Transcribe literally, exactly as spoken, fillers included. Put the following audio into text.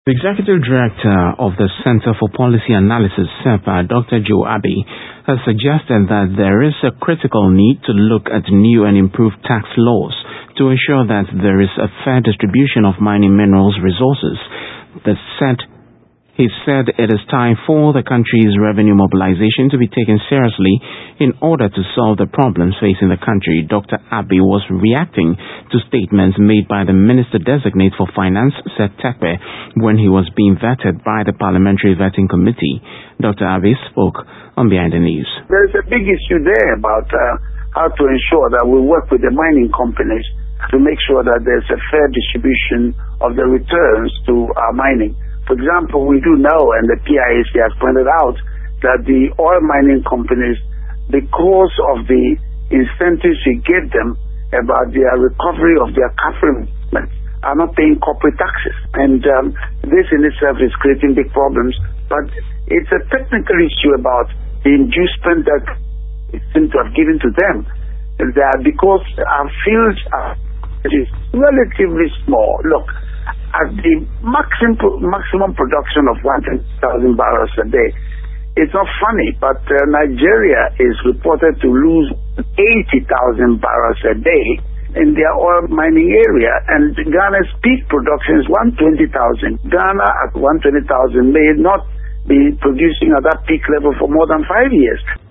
The Executive Director of the Center for Policy Analysis, CEPA, Doctor Joe Abbey, has suggested that there is a critical need to look at new and improved tax laws to ensure that there is a fair distribution of mining minerals resources. The said He said it is time for the country's revenue mobilization to be taken seriously in order to solve the problems facing the country. Doctor Abbey was reacting to statements made by the Minister-designate for Finance, Seth Terkper, when he was being vetted by the Parliamentary Vetting Committee. Doctor Abbey spoke on Behind the News. There is a big issue there about uh, how to ensure that we work with the mining companies to make sure that there's a fair distribution of the returns to our mining. For example, we do know, and the P I A C has pointed out, that the oil mining companies, because of the incentives we give them about their recovery of their capital investments, are not paying corporate taxes. And um, this in itself is creating big problems. But it's a technical issue about the inducement that it seems to have given to them, that because our fields are relatively small. Look, at the maximum maximum production of one hundred thousand barrels a day, it's not funny, but uh, Nigeria is reported to lose eighty thousand barrels a day in their oil mining area, and Ghana's peak production is one hundred twenty thousand. Ghana at one hundred twenty thousand may not be producing at that peak level for more than five years.